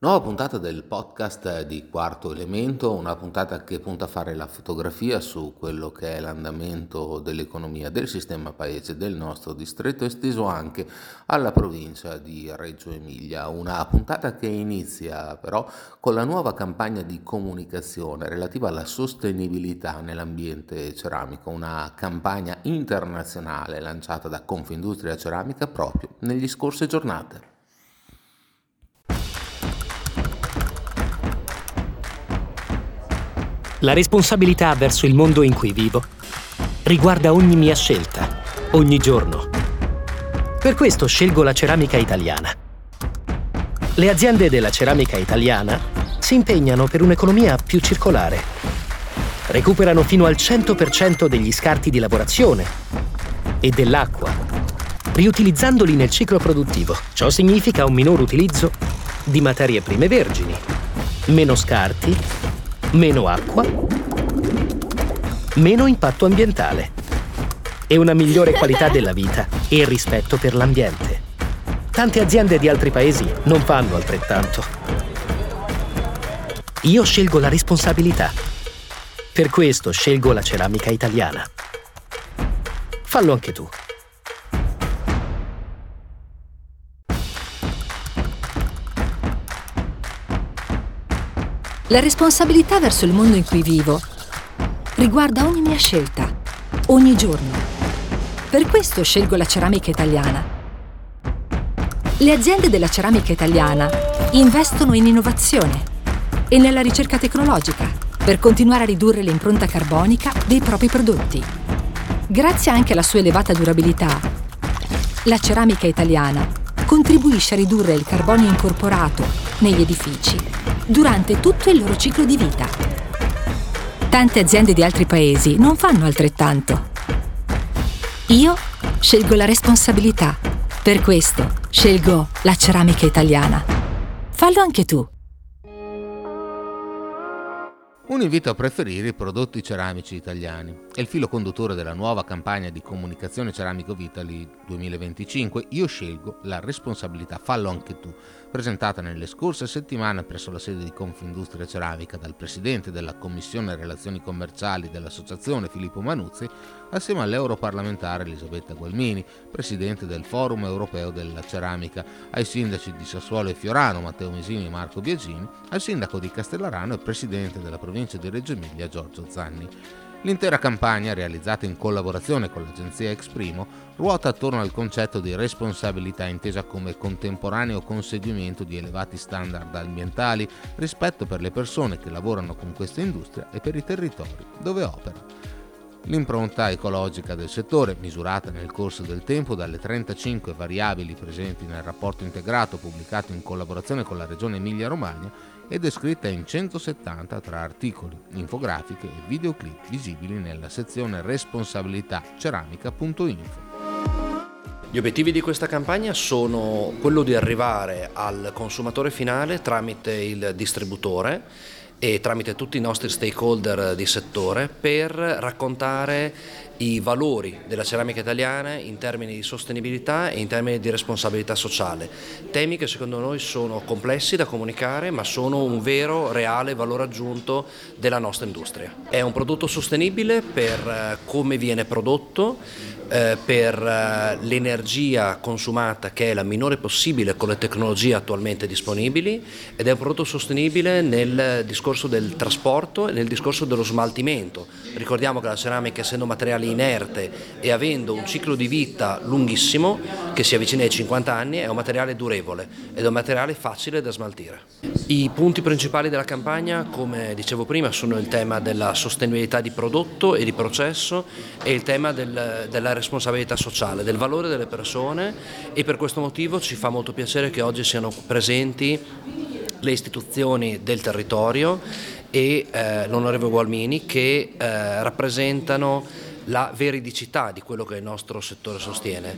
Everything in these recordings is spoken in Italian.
Nuova puntata del podcast di Quarto Elemento, una puntata che punta a fare la fotografia su quello che è l'andamento dell'economia del sistema paese del nostro distretto, esteso anche alla provincia di Reggio Emilia. Una puntata che inizia però con la nuova campagna di comunicazione relativa alla sostenibilità nell'ambiente ceramico, una campagna internazionale lanciata da Confindustria Ceramica proprio negli scorse giornate. La responsabilità verso il mondo in cui vivo riguarda ogni mia scelta, ogni giorno. Per questo scelgo la ceramica italiana. Le aziende della ceramica italiana si impegnano per un'economia più circolare. Recuperano fino al 100% degli scarti di lavorazione e dell'acqua, riutilizzandoli nel ciclo produttivo. Ciò significa un minor utilizzo di materie prime vergini, meno scarti, meno acqua, meno impatto ambientale e una migliore qualità della vita e il rispetto per l'ambiente. Tante aziende di altri paesi non fanno altrettanto. Io scelgo la responsabilità. Per questo scelgo la ceramica italiana. Fallo anche tu. La responsabilità verso il mondo in cui vivo riguarda ogni mia scelta, ogni giorno. Per questo scelgo la ceramica italiana. Le aziende della ceramica italiana investono in innovazione e nella ricerca tecnologica per continuare a ridurre l'impronta carbonica dei propri prodotti. Grazie anche alla sua elevata durabilità, la ceramica italiana contribuisce a ridurre il carbonio incorporato negli edifici durante tutto il loro ciclo di vita. Tante aziende di altri paesi non fanno altrettanto. Io scelgo la responsabilità. Per questo scelgo la ceramica italiana. Fallo anche tu. Un invito a preferire i prodotti ceramici italiani. È il filo conduttore della nuova campagna di comunicazione Ceramico Vitali 2025. Io scelgo la responsabilità, fallo anche tu, presentata nelle scorse settimane presso la sede di Confindustria Ceramica dal presidente della Commissione Relazioni Commerciali dell'Associazione Filippo Manuzzi, assieme all'europarlamentare Elisabetta Gualmini, presidente del Forum Europeo della Ceramica, ai sindaci di Sassuolo e Fiorano, Matteo Misini e Marco Biagini, al sindaco di Castellarano e presidente della provincia di Reggio Emilia Giorgio Zanni. L'intera campagna, realizzata in collaborazione con l'agenzia Exprimo, ruota attorno al concetto di responsabilità intesa come contemporaneo conseguimento di elevati standard ambientali, rispetto per le persone che lavorano con questa industria e per i territori dove opera. L'impronta ecologica del settore, misurata nel corso del tempo dalle 35 variabili presenti nel rapporto integrato pubblicato in collaborazione con la Regione Emilia-Romagna, è descritta in 170 tra articoli, infografiche e videoclip visibili nella sezione responsabilitaceramica.info. Gli obiettivi di questa campagna sono quello di arrivare al consumatore finale tramite il distributore e tramite tutti i nostri stakeholder di settore per raccontare i valori della ceramica italiana in termini di sostenibilità e in termini di responsabilità sociale, temi che secondo noi sono complessi da comunicare ma sono un vero, reale valore aggiunto della nostra industria. È un prodotto sostenibile per come viene prodotto, per l'energia consumata che è la minore possibile con le tecnologie attualmente disponibili, ed è un prodotto sostenibile nel discorso del trasporto e nel discorso dello smaltimento. Ricordiamo che la ceramica, essendo materiale inerte e avendo un ciclo di vita lunghissimo che si avvicina ai 50 anni, è un materiale durevole ed è un materiale facile da smaltire. I punti principali della campagna, come dicevo prima, sono il tema della sostenibilità di prodotto e di processo e il tema della responsabilità sociale, del valore delle persone, e per questo motivo ci fa molto piacere che oggi siano presenti le istituzioni del territorio e l'onorevole Gualmini, che rappresentano la veridicità di quello che il nostro settore sostiene.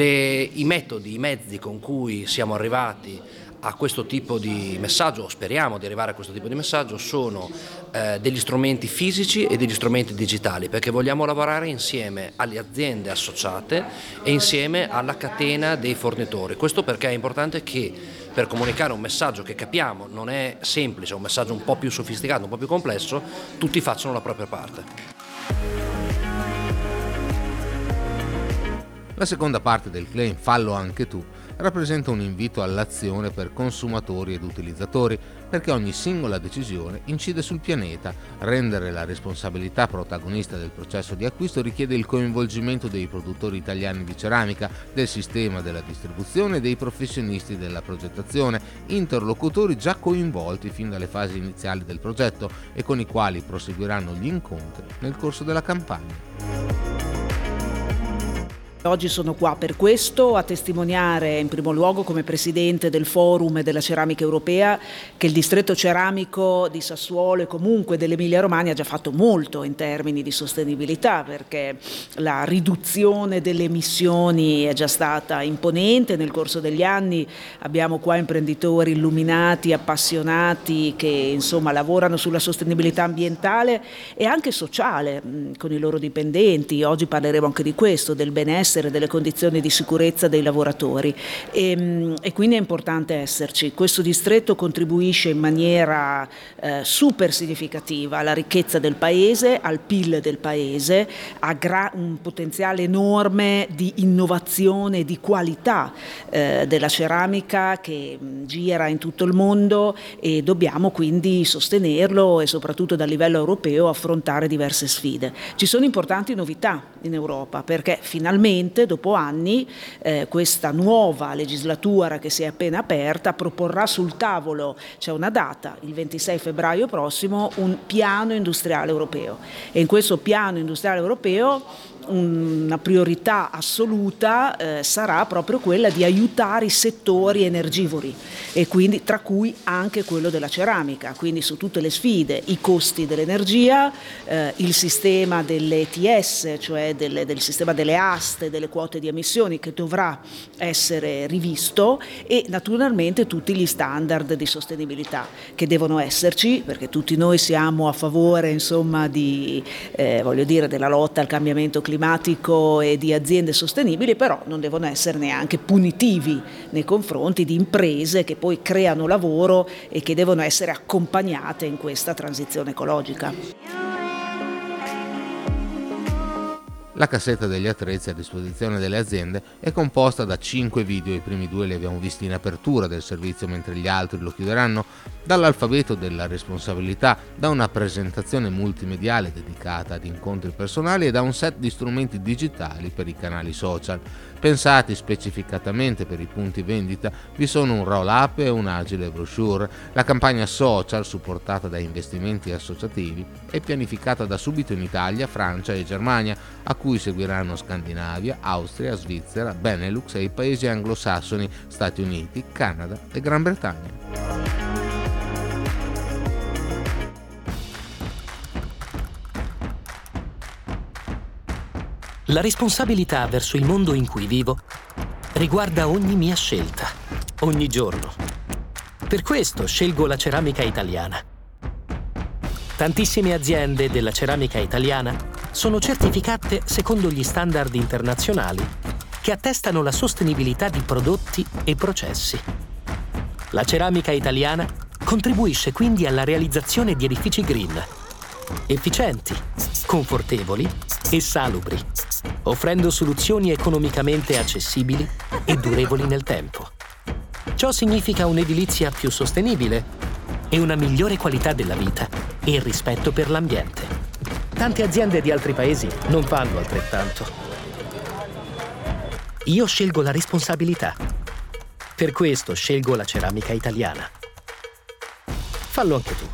I metodi, i mezzi con cui siamo arrivati a questo tipo di messaggio, o speriamo di arrivare a questo tipo di messaggio, sono degli strumenti fisici e degli strumenti digitali, perché vogliamo lavorare insieme alle aziende associate e insieme alla catena dei fornitori. Questo perché è importante che per comunicare un messaggio che capiamo non è semplice, è un messaggio un po' più sofisticato, un po' più complesso, tutti facciano la propria parte. La seconda parte del claim "fallo anche tu" rappresenta un invito all'azione per consumatori ed utilizzatori, perché ogni singola decisione incide sul pianeta. Rendere la responsabilità protagonista del processo di acquisto richiede il coinvolgimento dei produttori italiani di ceramica, del sistema della distribuzione e dei professionisti della progettazione, interlocutori già coinvolti fin dalle fasi iniziali del progetto e con i quali proseguiranno gli incontri nel corso della campagna. Oggi sono qua per questo, a testimoniare in primo luogo come presidente del Forum della Ceramica Europea che il distretto ceramico di Sassuolo e comunque dell'Emilia Romagna ha già fatto molto in termini di sostenibilità, perché la riduzione delle emissioni è già stata imponente. Nel corso degli anni abbiamo qua imprenditori illuminati, appassionati che insomma lavorano sulla sostenibilità ambientale e anche sociale con i loro dipendenti. Oggi parleremo anche di questo, del benessere, delle condizioni di sicurezza dei lavoratori e quindi è importante esserci. Questo distretto contribuisce in maniera super significativa alla ricchezza del paese, al PIL del paese, ha un potenziale enorme di innovazione e di qualità della ceramica che gira in tutto il mondo e dobbiamo quindi sostenerlo e soprattutto dal livello europeo affrontare diverse sfide. Ci sono importanti novità in Europa perché finalmente dopo anni questa nuova legislatura che si è appena aperta proporrà sul tavolo, c'è una data, il 26 febbraio prossimo, un piano industriale europeo e in questo piano industriale europeo una priorità assoluta sarà proprio quella di aiutare i settori energivori e quindi tra cui anche quello della ceramica, quindi su tutte le sfide, i costi dell'energia, il sistema delle ETS, cioè del sistema delle aste, delle quote di emissioni che dovrà essere rivisto e naturalmente tutti gli standard di sostenibilità che devono esserci, perché tutti noi siamo a favore insomma della lotta al cambiamento climatico e di aziende sostenibili, però non devono essere neanche punitivi nei confronti di imprese che poi creano lavoro e che devono essere accompagnate in questa transizione ecologica. La cassetta degli attrezzi a disposizione delle aziende è composta da 5 video, i primi 2 li abbiamo visti in apertura del servizio mentre gli altri lo chiuderanno, dall'alfabeto della responsabilità, da una presentazione multimediale dedicata ad incontri personali e da un set di strumenti digitali per i canali social. Pensati specificatamente per i punti vendita, vi sono un roll-up e un'agile brochure. La campagna social, supportata da investimenti associativi, è pianificata da subito in Italia, Francia e Germania, a cui seguiranno Scandinavia, Austria, Svizzera, Benelux e i paesi anglosassoni, Stati Uniti, Canada e Gran Bretagna. La responsabilità verso il mondo in cui vivo riguarda ogni mia scelta, ogni giorno. Per questo scelgo la ceramica italiana. Tantissime aziende della ceramica italiana sono certificate secondo gli standard internazionali che attestano la sostenibilità di prodotti e processi. La ceramica italiana contribuisce quindi alla realizzazione di edifici green, efficienti, confortevoli e salubri, offrendo soluzioni economicamente accessibili e durevoli nel tempo. Ciò significa un'edilizia più sostenibile e una migliore qualità della vita e il rispetto per l'ambiente. Tante aziende di altri paesi non fanno altrettanto. Io scelgo la responsabilità. Per questo scelgo la ceramica italiana. Fallo anche tu.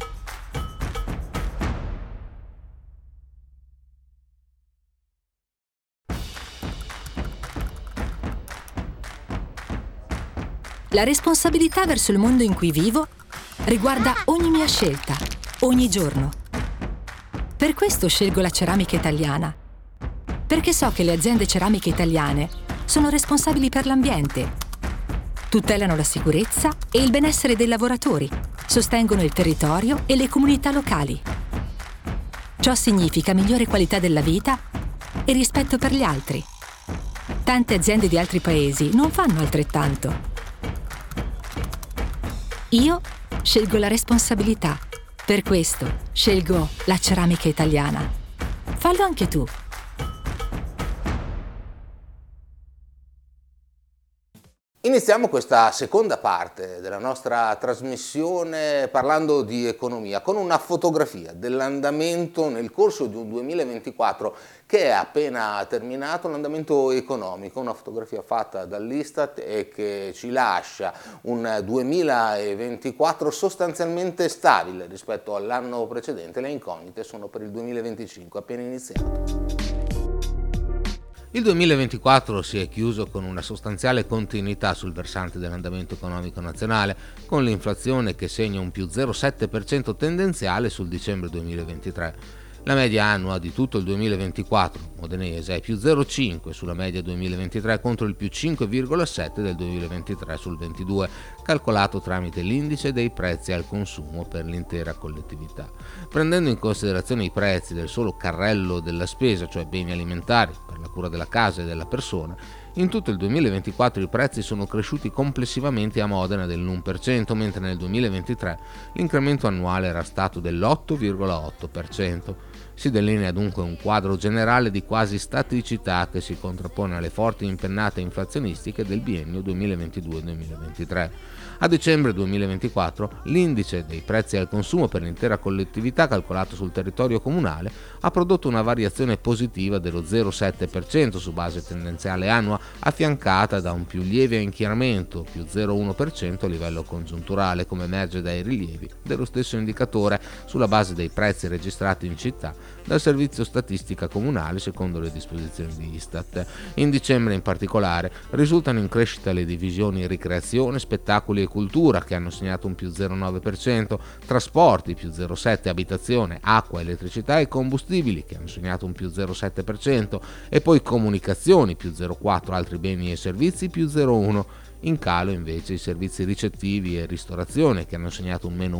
La responsabilità verso il mondo in cui vivo riguarda ogni mia scelta, ogni giorno. Per questo scelgo la ceramica italiana, perché so che le aziende ceramiche italiane sono responsabili per l'ambiente, tutelano la sicurezza e il benessere dei lavoratori, sostengono il territorio e le comunità locali. Ciò significa migliore qualità della vita e rispetto per gli altri. Tante aziende di altri paesi non fanno altrettanto. Io scelgo la responsabilità. Per questo scelgo la ceramica italiana. Fallo anche tu. Iniziamo questa seconda parte della nostra trasmissione parlando di economia con una fotografia dell'andamento nel corso di un 2024 che è appena terminato, l'andamento economico, una fotografia fatta dall'Istat e che ci lascia un 2024 sostanzialmente stabile rispetto all'anno precedente. Le incognite sono per il 2025 appena iniziato. Il 2024 si è chiuso con una sostanziale continuità sul versante dell'andamento economico nazionale, con l'inflazione che segna un più 0,7% tendenziale sul dicembre 2023. La media annua di tutto il 2024 modenese è più 0,5 sulla media 2023 contro il più 5,7 del 2023 sul 22, calcolato tramite l'indice dei prezzi al consumo per l'intera collettività. Prendendo in considerazione i prezzi del solo carrello della spesa, cioè beni alimentari per la cura della casa e della persona, in tutto il 2024 i prezzi sono cresciuti complessivamente a Modena dell'1%, mentre nel 2023 l'incremento annuale era stato dell'8,8%. Si delinea dunque un quadro generale di quasi staticità che si contrappone alle forti impennate inflazionistiche del biennio 2022-2023. A dicembre 2024 l'indice dei prezzi al consumo per l'intera collettività calcolato sul territorio comunale ha prodotto una variazione positiva dello 0,7% su base tendenziale annua, affiancata da un più lieve inchiaramento, più 0,1% a livello congiunturale, come emerge dai rilievi dello stesso indicatore sulla base dei prezzi registrati in città dal Servizio Statistica Comunale secondo le disposizioni di Istat. In dicembre in particolare risultano in crescita le divisioni ricreazione, spettacoli e cultura che hanno segnato un più 0,9%, trasporti più 0,7%, abitazione, acqua, elettricità e combustibili che hanno segnato un più 0,7% e poi comunicazioni più 0,4%, altri beni e servizi più 0,1%. In calo invece i servizi ricettivi e ristorazione che hanno segnato un meno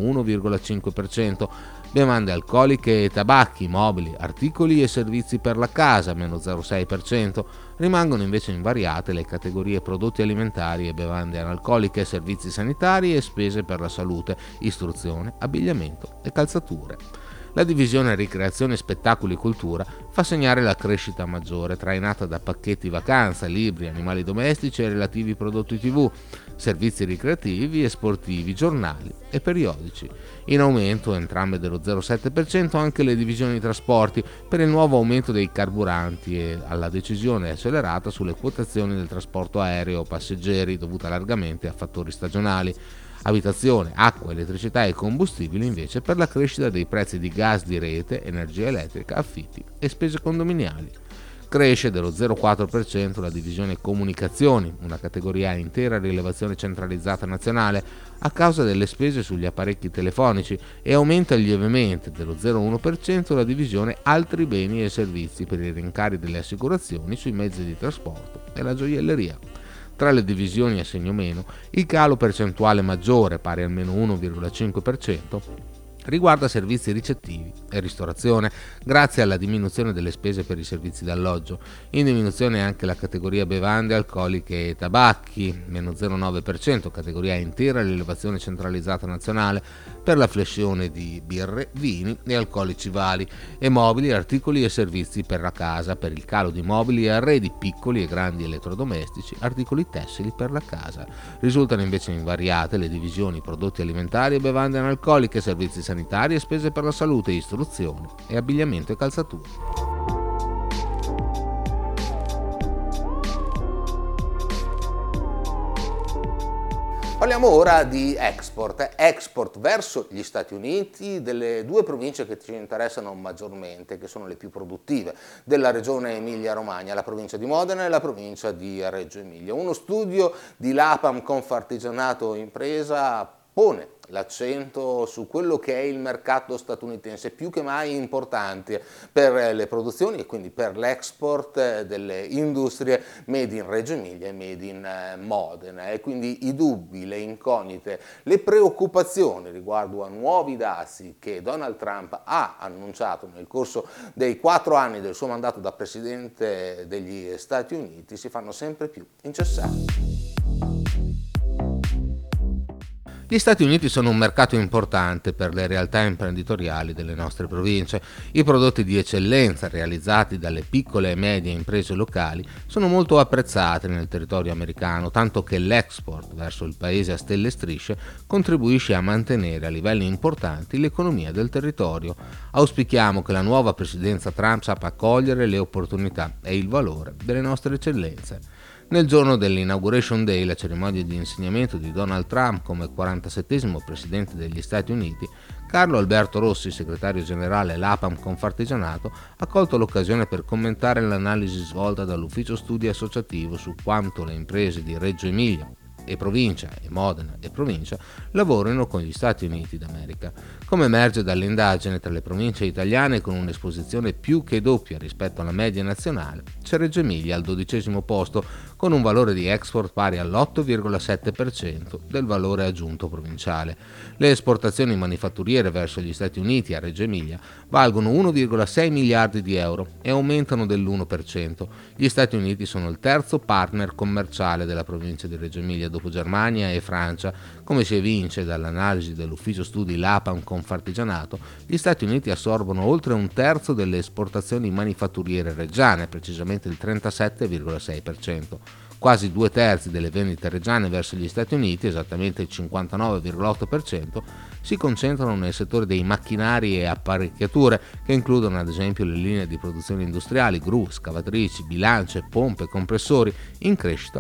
1,5%, bevande alcoliche e tabacchi, mobili, articoli e servizi per la casa meno 0,6%, rimangono invece invariate le categorie prodotti alimentari e bevande analcoliche, servizi sanitari e spese per la salute, istruzione, abbigliamento e calzature. La divisione ricreazione, spettacoli e cultura fa segnare la crescita maggiore, trainata da pacchetti vacanza, libri, animali domestici e relativi prodotti TV, servizi ricreativi e sportivi, giornali e periodici. In aumento, entrambe dello 0,7%, anche le divisioni trasporti per il nuovo aumento dei carburanti e alla decisione accelerata sulle quotazioni del trasporto aereo passeggeri dovuta largamente a fattori stagionali. Abitazione, acqua, elettricità e combustibili invece per la crescita dei prezzi di gas di rete, energia elettrica, affitti e spese condominiali. Cresce dello 0,4% la divisione comunicazioni, una categoria a intera rilevazione centralizzata nazionale, a causa delle spese sugli apparecchi telefonici e aumenta lievemente dello 0,1% la divisione altri beni e servizi per i rincari delle assicurazioni sui mezzi di trasporto e la gioielleria. Tra le divisioni a segno meno, il calo percentuale maggiore, pari al meno 1,5%, riguarda servizi ricettivi e ristorazione, grazie alla diminuzione delle spese per i servizi d'alloggio. In diminuzione anche la categoria bevande alcoliche e tabacchi, meno 0,9%, categoria intera l'elevazione centralizzata nazionale per la flessione di birre, vini e alcolici vari, e mobili, articoli e servizi per la casa, per il calo di mobili e arredi, piccoli e grandi elettrodomestici, articoli tessili per la casa. Risultano invece invariate le divisioni prodotti alimentari e bevande analcoliche, servizi sanitari e spese per la salute, istruzione e abbigliamento e calzature. Parliamo ora di export verso gli Stati Uniti delle due province che ci interessano maggiormente, che sono le più produttive della regione Emilia-Romagna, la provincia di Modena e la provincia di Reggio Emilia. Uno studio di l'APAM Confartigianato Impresa pone l'accento su quello che è il mercato statunitense, più che mai importante per le produzioni e quindi per l'export delle industrie made in Reggio Emilia e made in Modena, e quindi i dubbi, le incognite, le preoccupazioni riguardo a nuovi dazi che Donald Trump ha annunciato nel corso dei 4 anni del suo mandato da Presidente degli Stati Uniti si fanno sempre più incessanti. Gli Gli Stati Uniti sono un mercato importante per le realtà imprenditoriali delle nostre province. I prodotti di eccellenza realizzati dalle piccole e medie imprese locali sono molto apprezzati nel territorio americano, tanto che l'export verso il paese a stelle e strisce contribuisce a mantenere a livelli importanti l'economia del territorio. Auspichiamo che la nuova presidenza Trump sappia cogliere le opportunità e il valore delle nostre eccellenze. Nel giorno dell'Inauguration Day, la cerimonia di insediamento di Donald Trump come 47° presidente degli Stati Uniti, Carlo Alberto Rossi, segretario generale l'APAM Confartigianato, ha colto l'occasione per commentare l'analisi svolta dall'Ufficio Studi Associativo su quanto le imprese di Reggio Emilia e provincia e Modena e provincia lavorano con gli Stati Uniti d'America. Come emerge dall'indagine, tra le province italiane con un'esposizione più che doppia rispetto alla media nazionale, c'è Reggio Emilia al 12° posto con un valore di export pari all'8,7% del valore aggiunto provinciale. Le esportazioni manifatturiere verso gli Stati Uniti a Reggio Emilia valgono 1,6 miliardi di euro e aumentano dell'1%. Gli Stati Uniti sono il terzo partner commerciale della provincia di Reggio Emilia dopo Germania e Francia. Come si evince dall'analisi dell'ufficio studi LAPAM Confartigianato, gli Stati Uniti assorbono oltre un terzo delle esportazioni manifatturiere reggiane, precisamente il 37,6%. Quasi 2/3 delle vendite reggiane verso gli Stati Uniti, esattamente il 59,8%, si concentrano nel settore dei macchinari e apparecchiature, che includono ad esempio le linee di produzione industriali, gru, scavatrici, bilance, pompe, compressori, in crescita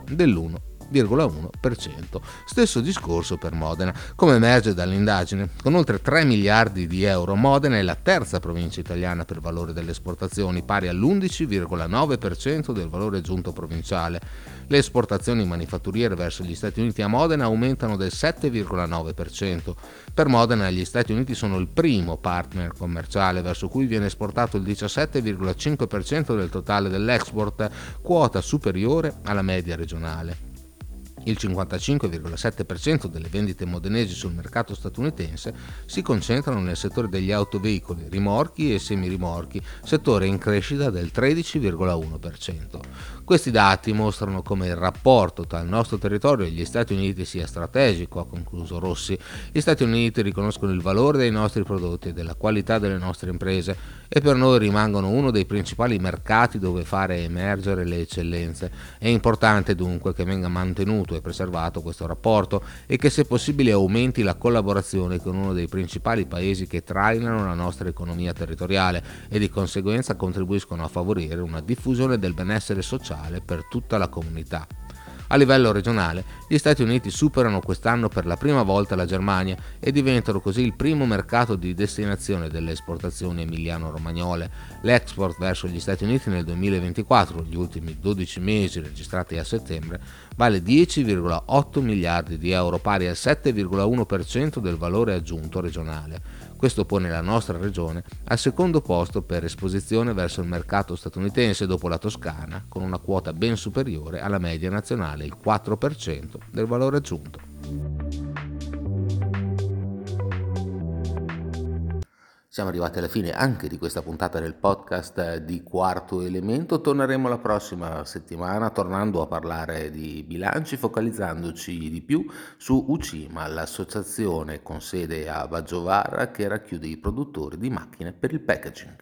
dell'1,1%. Stesso discorso per Modena. Come emerge dall'indagine, con oltre 3 miliardi di euro, Modena è la terza provincia italiana per valore delle esportazioni, pari all'11,9% del valore aggiunto provinciale. Le esportazioni manifatturiere verso gli Stati Uniti a Modena aumentano del 7,9%. Per Modena gli Stati Uniti sono il primo partner commerciale verso cui viene esportato il 17,5% del totale dell'export, quota superiore alla media regionale. Il 55,7% delle vendite modenesi sul mercato statunitense si concentrano nel settore degli autoveicoli, rimorchi e semirimorchi, settore in crescita del 13,1%. Questi dati mostrano come il rapporto tra il nostro territorio e gli Stati Uniti sia strategico, ha concluso Rossi. Gli Stati Uniti riconoscono il valore dei nostri prodotti e della qualità delle nostre imprese e per noi rimangono uno dei principali mercati dove fare emergere le eccellenze. È importante dunque che venga mantenuto e preservato questo rapporto e che se possibile aumenti la collaborazione con uno dei principali paesi che trainano la nostra economia territoriale e di conseguenza contribuiscono a favorire una diffusione del benessere sociale per tutta la comunità. A livello regionale, gli Stati Uniti superano quest'anno per la prima volta la Germania e diventano così il primo mercato di destinazione delle esportazioni emiliano-romagnole. L'export verso gli Stati Uniti nel 2024, gli ultimi 12 mesi registrati a settembre, vale 10,8 miliardi di euro, pari al 7,1% del valore aggiunto regionale. Questo pone la nostra regione al secondo posto per esposizione verso il mercato statunitense dopo la Toscana, con una quota ben superiore alla media nazionale, il 4% del valore aggiunto. Siamo arrivati alla fine anche di questa puntata del podcast di Quarto Elemento. Torneremo la prossima settimana tornando a parlare di bilanci, focalizzandoci di più su UCIMA, l'associazione con sede a Baggiovara che racchiude i produttori di macchine per il packaging.